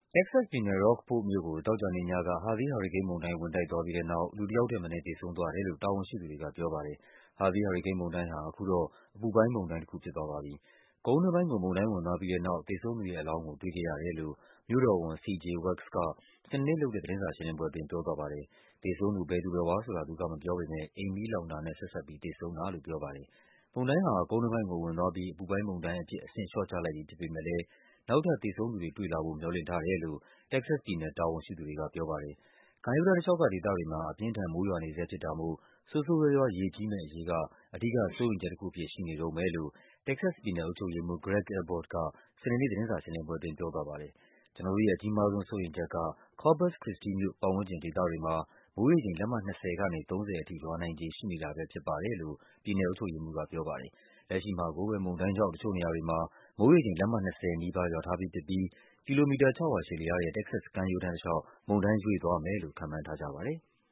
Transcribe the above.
တက္ကဆက်ပြည်နယ်၊ Rockport မြို့ကို သောကြာနေ့ညက Harvey ဟာရီကိန်းမုန်တိုင်း ဝင်တိုက်သွားပြီးတဲ့နောက် လူတယောက်ထက်မနည်း သေဆုံးသွားတယ်လို့ တာဝန်ရှိသူတွေကပြောပါတယ်။ Harvey ဟာရီကိန်းမုန်တိုင်းဟာ အခုတော့ အပူပိုင်းမုန်တိုင်းတခု ဖြစ်သွားပါပြီ။ ကုန်းတွင်းပိုင်းကို မုန်တိုင်းဝင်သွားပြီးတဲ့နောက် သေဆုံးသူရဲ့အလောင်းကို တွေ့ခဲ့ရတယ်လို့ မြို့တော်ဝန် C.J. Wax က စနေနေ့လုပ်တဲ့ သတင်းစာရှင်းလင်းပွဲအတွင်း ပြောသွားပါတယ်။ သေဆုံးသူ ဘယ်သူဘယ်ဝါဆိုတာ သူကမပြောပေမယ့် အိမ်မီးလောင်တာနဲ့ ဆက်စပ်ပြီး သေဆုံးတာလို့ ပြောပါတယ်။ မုန်တိုင်းဟာ ကုန်းတွင်းပိုင်းကို ဝင်သွားပြီး အပူပိုင်းမုန်တိုင်းအဖြစ် အဆင့်လျှော့ချလိုက်ပြီဖြစ်ပေမယ့်လည်း နောက်ထပ် သေဆုံးသူတွေ တွေ့လာဖို့ မျှော်လင့်ထားတယ်လို့ တက္ကဆက်ပြည်နယ် တာဝန်ရှိသူတွေက ပြောပါတယ်။ ကမ်းရိုးတန်းတလျှောက်က ဒေသတွေမှာ အပြင်းအထန် မိုးရွာနေဆဲဖြစ်တာမို့ ဆိုးဆိုးရွားရွား ရေကြီးမယ့်အရေးက အဓိက စိုးရိမ်ချက်တခုအဖြစ် ရှိနေတုန်းပဲလို့ တက္ကဆက်စ်ပြည်နယ် အုပ်ချုပ်ရေးမှူး Greg Abbott က စနေနေ့ သတင်းစာရှင်းလင်းပွဲအတွင်း ပြောသွားပါတယ်။ “ကျနော်တို့ရဲ့ အကြီးမားဆုံး စိုးရိမ်ချက်က Corpus Christi မြို့ ပတ်ဝန်းကျင်ဒေသတွေမှာ မိုးရေချိန် လက်မ ၂၀ ကနေ ၃၀ ထိ ရွာနိုင်ခြေရှိနေတာပဲဖြစ်ပါတယ်” လို့ ပြည်နယ်အုပ်ချုပ်ရေးမှူးက ပြောပါတယ်။ လက်ရှိမှာကိုပဲ မုန်တိုင်းကြောင့် တချို့နေရာတွေမှာ မိုးရေချိန် လက်မ ၂၀ နီးပါး ရွာထားပြီးဖြစ်ပြီး ကီလိုမီတာ ၆၀၀ ရှည်လျားတဲ့ တက္ကဆက်စ် ကမ်းရိုးတန်းတလျှောက် မုန်တိုင်းရွေ့သွားမယ်လို့ ခန့်မှန်းထားကြပါတယ်။